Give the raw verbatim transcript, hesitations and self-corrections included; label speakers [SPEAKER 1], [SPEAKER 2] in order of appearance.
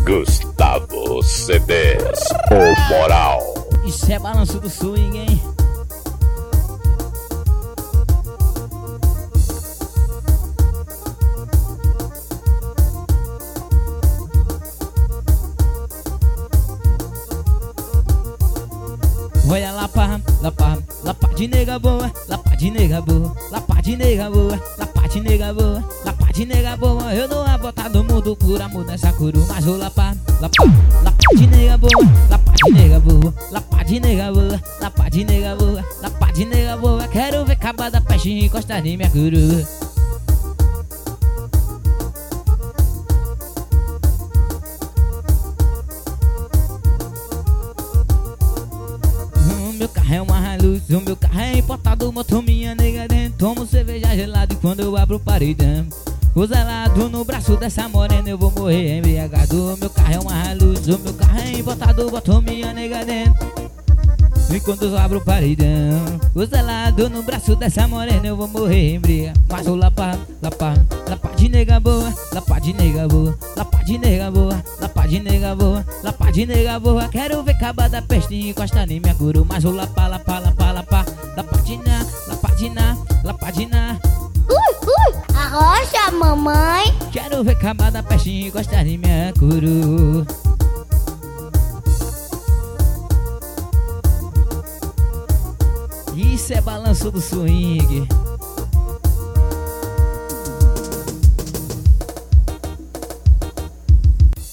[SPEAKER 1] Gustavo C Ds, o Moral.
[SPEAKER 2] Isso é balanço do swing, hein? Olha lá pá, lá pá, lá pá de nega boa, lá pá de nega boa, lá pá de nega boa, lá pá de nega boa, lá pá de nega boa. Eu dou a bota do mundo por amor dessa curu, mas vou lá pá, lá pá, lá pá de nega boa, lá pá de nega boa, lá pá de nega boa, lá pá de nega boa, lá pá de nega boa. Quero ver acabar da peste e encostar em minha curu. O meu carro é uma Hilux, o meu carro é importado, boto minha nega dentro. Tomo cerveja gelada e quando eu abro o paredão, o zelado no braço dessa morena eu vou morrer embriagado. O meu carro é uma Hilux, o meu carro é importado, boto minha nega dentro. E quando eu abro o paredão, o zelado no braço dessa morena eu vou morrer embriagado. Mas o lapá, lapá, lapá de nega boa, lapá de nega boa, lapá de nega boa, lapá de nega boa, lapá de nega boa. Quero ver acabar da peste e encostar em minha curu. Mas o lapá, lapá, lapá, lapá, lapá de na, lapá de na, lapá de na.
[SPEAKER 3] Ui, ui, arrocha, mamãe.
[SPEAKER 2] Quero ver acabar da peste e encostar em minha curu. Isso é balanço do swing.